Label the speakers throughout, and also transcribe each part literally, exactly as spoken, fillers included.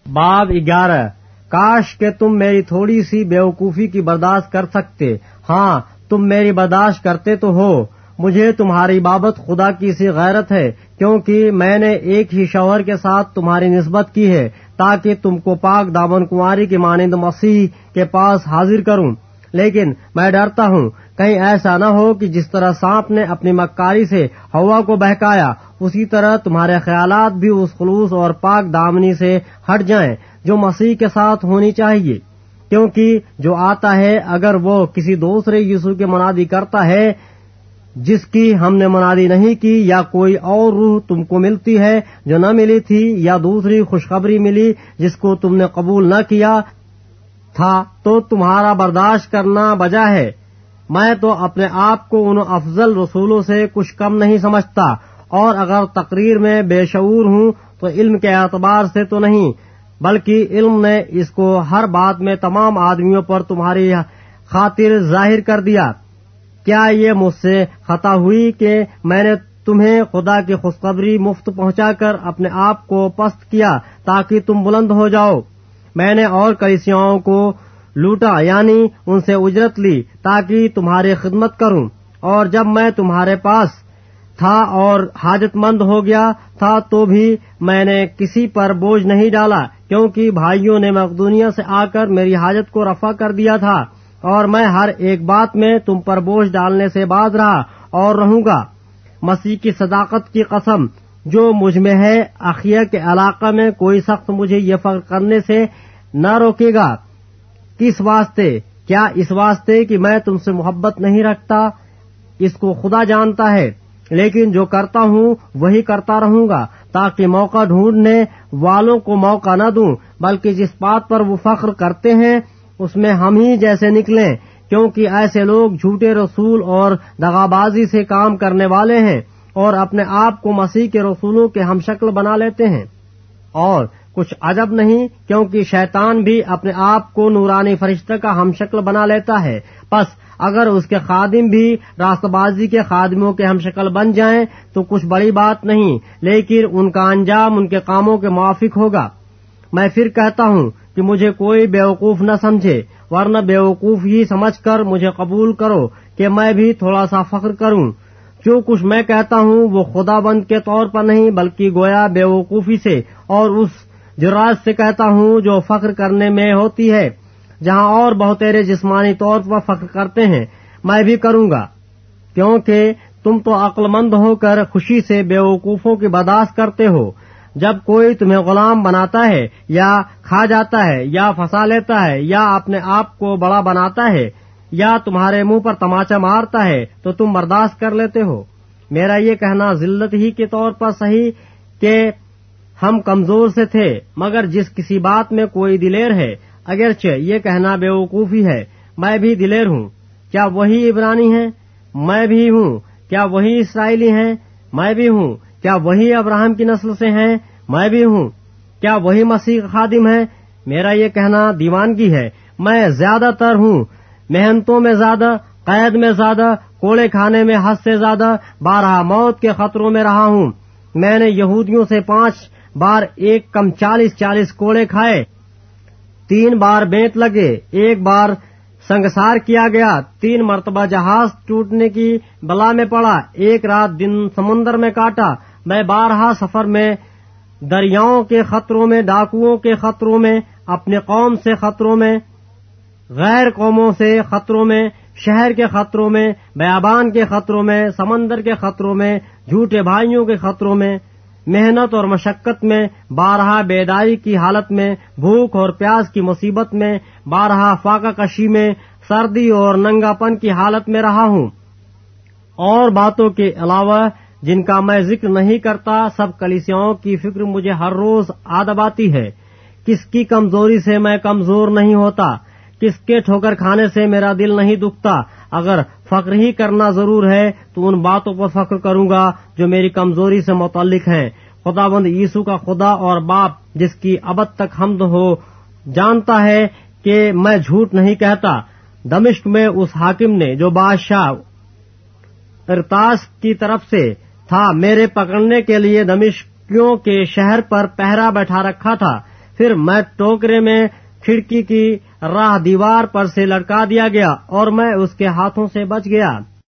Speaker 1: باب گیارہ کاش کہ تم میری تھوڑی سی بیوقوفی کی برداشت کر سکتے. ہاں تم میری برداشت کرتے تو ہو. مجھے تمہاری بابت خدا کی سی غیرت ہے کیونکہ میں نے ایک ہی شوہر کے ساتھ تمہاری نسبت کی ہے تاکہ تم کو پاک دامن کنواری کے مانند مسیح کے پاس حاضر کروں. لیکن میں ڈرتا ہوں کہیں ایسا نہ ہو کہ جس طرح سانپ نے اپنی مکاری سے ہوا کو بہکایا اسی طرح تمہارے خیالات بھی اس خلوص اور پاک دامنی سے ہٹ جائیں جو مسیح کے ساتھ ہونی چاہیے. کیونکہ جو آتا ہے اگر وہ کسی دوسرے یسوع کی منادی کرتا ہے جس کی ہم نے منادی نہیں کی یا کوئی اور روح تم کو ملتی ہے جو نہ ملی تھی یا دوسری خوشخبری ملی جس کو تم نے قبول نہ کیا تھا تو تمہارا برداشت کرنا بجا ہے. میں تو اپنے آپ کو ان افضل رسولوں سے کچھ کم نہیں سمجھتا اور اگر تقریر میں بے شعور ہوں تو علم کے اعتبار سے تو نہیں بلکہ علم نے اس کو ہر بات میں تمام آدمیوں پر تمہاری خاطر ظاہر کر دیا. کیا یہ مجھ سے خطا ہوئی کہ میں نے تمہیں خدا کی خوشخبری مفت پہنچا کر اپنے آپ کو پست کیا تاکہ تم بلند ہو جاؤ؟ میں نے اور کلیسیاؤں کو لوٹا یعنی ان سے اجرت لی تاکہ تمہاری خدمت کروں. اور جب میں تمہارے پاس تھا اور حاجت مند ہو گیا تھا تو بھی میں نے کسی پر بوجھ نہیں ڈالا کیونکہ بھائیوں نے مقدونیہ سے آ کر میری حاجت کو رفع کر دیا تھا اور میں ہر ایک بات میں تم پر بوجھ ڈالنے سے باز رہا اور رہوں گا. مسیح کی صداقت کی قسم جو مجھ میں ہے اخیہ کے علاقہ میں کوئی سخت مجھے یہ فخر کرنے سے نہ روکے گا. کس واسطے؟ کیا اس واسطے کہ میں تم سے محبت نہیں رکھتا؟ اس کو خدا جانتا ہے. لیکن جو کرتا ہوں وہی کرتا رہوں گا تاکہ موقع ڈھونڈنے والوں کو موقع نہ دوں بلکہ جس بات پر وہ فخر کرتے ہیں اس میں ہم ہی جیسے نکلیں کیونکہ ایسے لوگ جھوٹے رسول اور دغابازی سے کام کرنے والے ہیں اور اپنے آپ کو مسیح کے رسولوں کے ہم شکل بنا لیتے ہیں. اور کچھ عجب نہیں کیونکہ شیطان بھی اپنے آپ کو نورانی فرشتہ کا ہم شکل بنا لیتا ہے. پس اگر اس کے خادم بھی راست بازی کے خادموں کے ہم شکل بن جائیں تو کچھ بڑی بات نہیں لیکن ان کا انجام ان کے کاموں کے موافق ہوگا. میں پھر کہتا ہوں کہ مجھے کوئی بیوقوف نہ سمجھے ورنہ بیوقوف ہی سمجھ کر مجھے قبول کرو کہ میں بھی تھوڑا سا فخر کروں. جو کچھ میں کہتا ہوں وہ خدا بند کے طور پر نہیں بلکہ گویا بیوقوفی سے اور اس جرات سے کہتا ہوں جو فخر کرنے میں ہوتی ہے. جہاں اور بہتیرے جسمانی طور پر فخر کرتے ہیں میں بھی کروں گا کیونکہ تم تو عقل مند ہو کر خوشی سے بیوقوفوں کی برداشت کرتے ہو. جب کوئی تمہیں غلام بناتا ہے یا کھا جاتا ہے یا پھنسا لیتا ہے یا اپنے آپ کو بڑا بناتا ہے یا تمہارے منہ پر تماچا مارتا ہے تو تم برداشت کر لیتے ہو. میرا یہ کہنا ذلت ہی کے طور پر صحیح کہ ہم کمزور سے تھے مگر جس کسی بات میں کوئی دلیر ہے اگرچہ یہ کہنا بیوقوفی ہے میں بھی دلیر ہوں. کیا وہی عبرانی ہیں؟ میں بھی ہوں. کیا وہی اسرائیلی ہیں؟ میں بھی ہوں. کیا وہی ابراہیم کی نسل سے ہیں؟ میں بھی ہوں. کیا وہی مسیح خادم ہیں؟ میرا یہ کہنا دیوانگی ہے. میں زیادہ تر ہوں، محنتوں میں زیادہ، قید میں زیادہ، کوڑے کھانے میں حد سے زیادہ، بارہا موت کے خطروں میں رہا ہوں. میں نے یہودیوں سے پانچ بار ایک کم چالیس چالیس کوڑے کھائے، تین بار بینت لگے، ایک بار سنگسار کیا گیا، تین مرتبہ جہاز ٹوٹنے کی بلا میں پڑا، ایک رات دن سمندر میں کاٹا. میں بارہا سفر میں، دریاؤں کے خطروں میں، ڈاکوؤں کے خطروں میں، اپنے قوم سے خطروں میں، غیر قوموں سے خطروں میں، شہر کے خطروں میں، بیابان کے خطروں میں، سمندر کے خطروں میں، جھوٹے بھائیوں کے خطروں میں، محنت اور مشقت میں، بارہا بیداری کی حالت میں، بھوک اور پیاس کی مصیبت میں، بارہا فاقہ کشی میں، سردی اور ننگا پن کی حالت میں رہا ہوں. اور باتوں کے علاوہ جن کا میں ذکر نہیں کرتا سب کلیسیاؤں کی فکر مجھے ہر روز عادب آتی ہے. کس کی کمزوری سے میں کمزور نہیں ہوتا، کس کے ٹھوکر کھانے سے میرا دل نہیں دکھتا. اگر فخر ہی کرنا ضرور ہے تو ان باتوں پر فخر کروں گا جو میری کمزوری سے متعلق ہیں. خداوند یسوع کا خدا اور باپ جس کی ابد تک حمد ہو جانتا ہے کہ میں جھوٹ نہیں کہتا. دمشق میں اس حاکم نے جو بادشاہ ارتاس کی طرف سے تھا میرے پکڑنے کے لیے دمشقیوں کے شہر پر پہرا بیٹھا رکھا تھا. پھر میں ٹوکرے میں کھڑکی کی راہ دیوار پر سے لٹکا دیا گیا اور میں اس کے ہاتھوں سے بچ گیا۔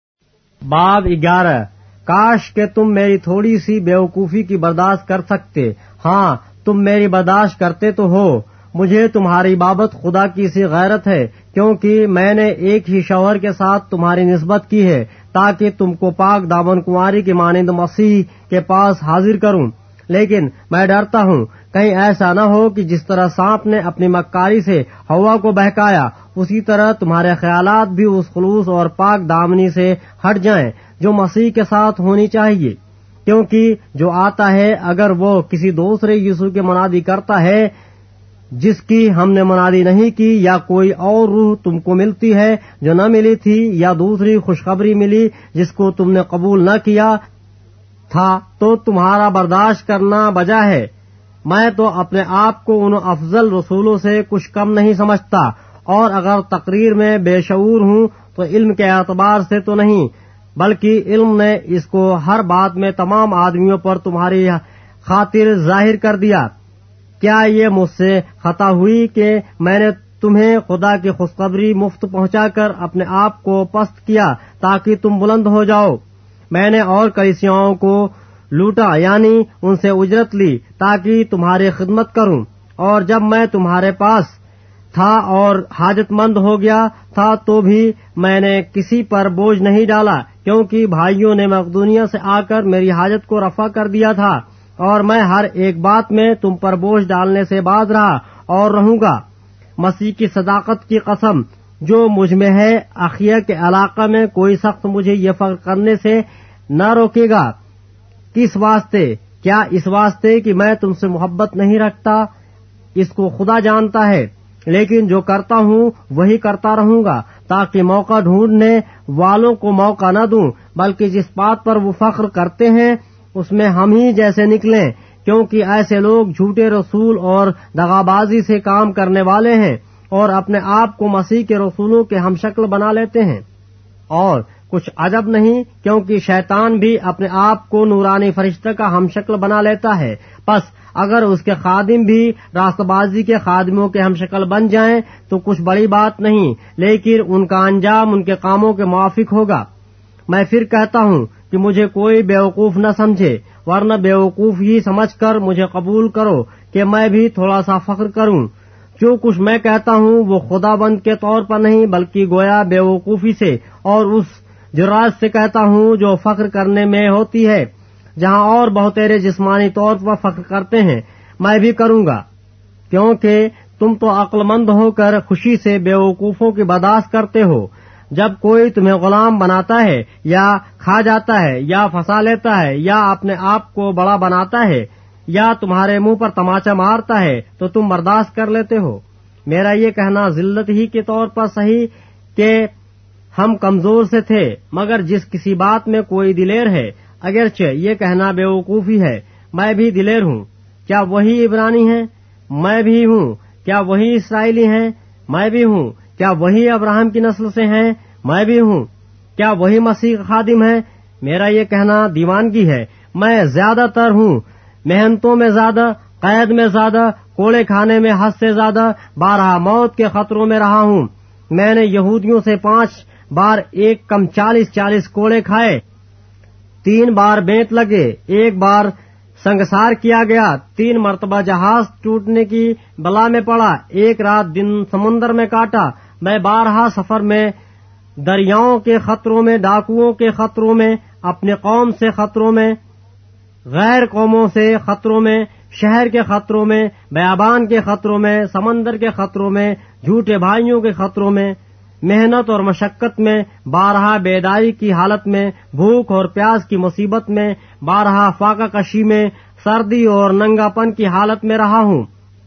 Speaker 1: باب گیارہ۔ کاش کہ تم میری تھوڑی سی بیوقوفی کی برداشت کر سکتے، ہاں تم میری برداشت کرتے تو ہو۔ مجھے تمہاری بابت خدا کی سی غیرت ہے، کیونکہ میں نے ایک ہی شوہر کے ساتھ تمہاری نسبت کی ہے، تاکہ تم کو پاک دامن کنواری کے مانند مسیح کے پاس حاضر کروں۔ لیکن میں ڈرتا ہوں کہیں ایسا نہ ہو کہ جس طرح سانپ نے اپنی مکاری سے ہوا کو بہکایا، اسی طرح تمہارے خیالات بھی اس خلوص اور پاک دامنی سے ہٹ جائیں جو مسیح کے ساتھ ہونی چاہیے، کیونکہ جو آتا ہے اگر وہ کسی دوسرے یسوع کی منادی کرتا ہے جس کی ہم نے منادی نہیں کی، یا کوئی اور روح تم کو ملتی ہے جو نہ ملی تھی، یا دوسری خوشخبری ملی جس کو تم نے قبول نہ کیا تھا، تو تمہارا برداشت کرنا بجا ہے۔ میں تو اپنے آپ کو ان افضل رسولوں سے کچھ کم نہیں سمجھتا، اور اگر تقریر میں بے شعور ہوں تو علم کے اعتبار سے تو نہیں، بلکہ علم نے اس کو ہر بات میں تمام آدمیوں پر تمہاری خاطر ظاہر کر دیا۔ کیا یہ مجھ سے خطا ہوئی کہ میں نے تمہیں خدا کی خوشخبری مفت پہنچا کر اپنے آپ کو پست کیا تاکہ تم بلند ہو جاؤ؟ میں نے اور کلیسیاؤں کو لوٹا، یعنی ان سے اجرت لی تاکہ تمہاری خدمت کروں، اور جب میں تمہارے پاس تھا اور حاجت مند ہو گیا تھا تو بھی میں نے کسی پر بوجھ نہیں ڈالا، کیونکہ بھائیوں نے مقدونیہ سے آ کر میری حاجت کو رفع کر دیا تھا، اور میں ہر ایک بات میں تم پر بوجھ ڈالنے سے باز رہا اور رہوں گا۔ مسیح کی صداقت کی قسم جو مجھ میں ہے، اخیہ کے علاقہ میں کوئی سخت مجھے یہ فخر کرنے سے نہ روکے گا۔ کس واسطے؟ کیا اس واسطے کہ میں تم سے محبت نہیں رکھتا؟ اس کو خدا جانتا ہے، لیکن جو کرتا ہوں وہی کرتا رہوں گا، تاکہ موقع ڈھونڈنے والوں کو موقع نہ دوں، بلکہ جس بات پر وہ فخر کرتے ہیں اس میں ہم ہی جیسے نکلیں، کیونکہ ایسے لوگ جھوٹے رسول اور دغابازی سے کام کرنے والے ہیں، اور اپنے آپ کو مسیح کے رسولوں کے ہم شکل بنا لیتے ہیں۔ اور کچھ عجب نہیں، کیونکہ شیطان بھی اپنے آپ کو نورانی فرشتہ کا ہم شکل بنا لیتا ہے۔ پس اگر اس کے خادم بھی راست بازی کے خادموں کے ہم شکل بن جائیں تو کچھ بڑی بات نہیں، لیکن ان کا انجام ان کے کاموں کے موافق ہوگا۔ میں پھر کہتا ہوں کہ مجھے کوئی بیوقوف نہ سمجھے، ورنہ بیوقوف ہی سمجھ کر مجھے قبول کرو کہ میں بھی تھوڑا سا فخر کروں۔ جو کچھ میں کہتا ہوں وہ خدا بند کے طور پر نہیں، بلکہ گویا بیوقوفی سے اور اس جرات سے کہتا ہوں جو فخر کرنے میں ہوتی ہے۔ جہاں اور بہتیرے جسمانی طور پر فخر کرتے ہیں، میں بھی کروں گا، کیونکہ تم تو عقل مند ہو کر خوشی سے بیوقوفوں کی برداشت کرتے ہو۔ جب کوئی تمہیں غلام بناتا ہے یا کھا جاتا ہے یا پھنسا لیتا ہے یا اپنے آپ کو بڑا بناتا ہے یا تمہارے منہ پر تماچا مارتا ہے تو تم برداشت کر لیتے ہو۔ میرا یہ کہنا ذلت ہی کے طور پر صحیح کہ ہم کمزور سے تھے، مگر جس کسی بات میں کوئی دلیر ہے، اگرچہ یہ کہنا بیوقوفی ہے، میں بھی دلیر ہوں۔ کیا وہی عبرانی ہیں؟ میں بھی ہوں۔ کیا وہی اسرائیلی ہیں؟ میں بھی ہوں۔ کیا وہی ابراہیم کی نسل سے ہیں؟ میں بھی ہوں۔ کیا وہی مسیح کا خادم ہے؟ میرا یہ کہنا دیوانگی ہے۔ میں زیادہ تر ہوں، محنتوں میں زیادہ، قید میں زیادہ، کوڑے کھانے میں حد سے زیادہ، بارہا موت کے خطروں میں رہا ہوں۔ میں نے یہودیوں سے پانچ بار ایک کم چالیس چالیس کوڑے کھائے، تین بار بیت لگے، ایک بار سنگسار کیا گیا، تین مرتبہ جہاز ٹوٹنے کی بلا میں پڑا، ایک رات دن سمندر میں کاٹا۔ میں بارہا سفر میں، دریاؤں کے خطروں میں، ڈاکوؤں کے خطروں میں، اپنے قوم سے خطروں میں، غیر قوموں سے خطروں میں، شہر کے خطروں میں، بیابان کے خطروں میں، سمندر کے خطروں میں، جھوٹے بھائیوں کے خطروں میں، محنت اور مشقت میں، بارہا بیداری کی حالت میں، بھوک اور پیاس کی مصیبت میں، بارہا فاقہ کشی میں، سردی اور ننگا پن کی حالت میں رہا ہوں۔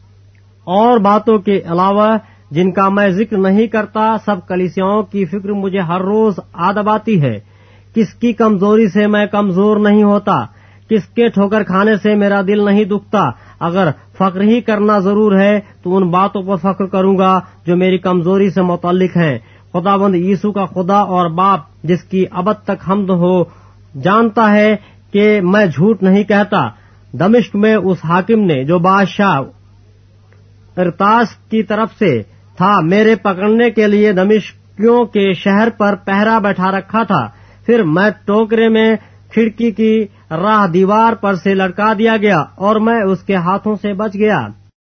Speaker 1: اور باتوں کے علاوہ جن کا میں ذکر نہیں کرتا، سب کلیسیاؤں کی فکر مجھے ہر روز عادب آتی ہے۔ کس کی کمزوری سے میں کمزور نہیں ہوتا، کس کے ٹھوکر کھانے سے میرا دل نہیں دکھتا۔ اگر فخر ہی کرنا ضرور ہے تو ان باتوں پر فخر کروں گا جو میری کمزوری سے متعلق ہیں۔ خداوند یسوع کا خدا اور باپ، جس کی ابد تک حمد ہو، جانتا ہے کہ میں جھوٹ نہیں کہتا۔ دمشق میں اس حاکم نے جو بادشاہ ارتاس کی طرف سے تھا، میرے پکڑنے کے لیے دمشقیوں کے شہر پر پہرا بیٹھا رکھا تھا۔ پھر میں ٹوکرے میں کھڑکی کی راہ دیوار پر سے لٹکا دیا گیا اور میں اس کے ہاتھوں سے بچ گیا۔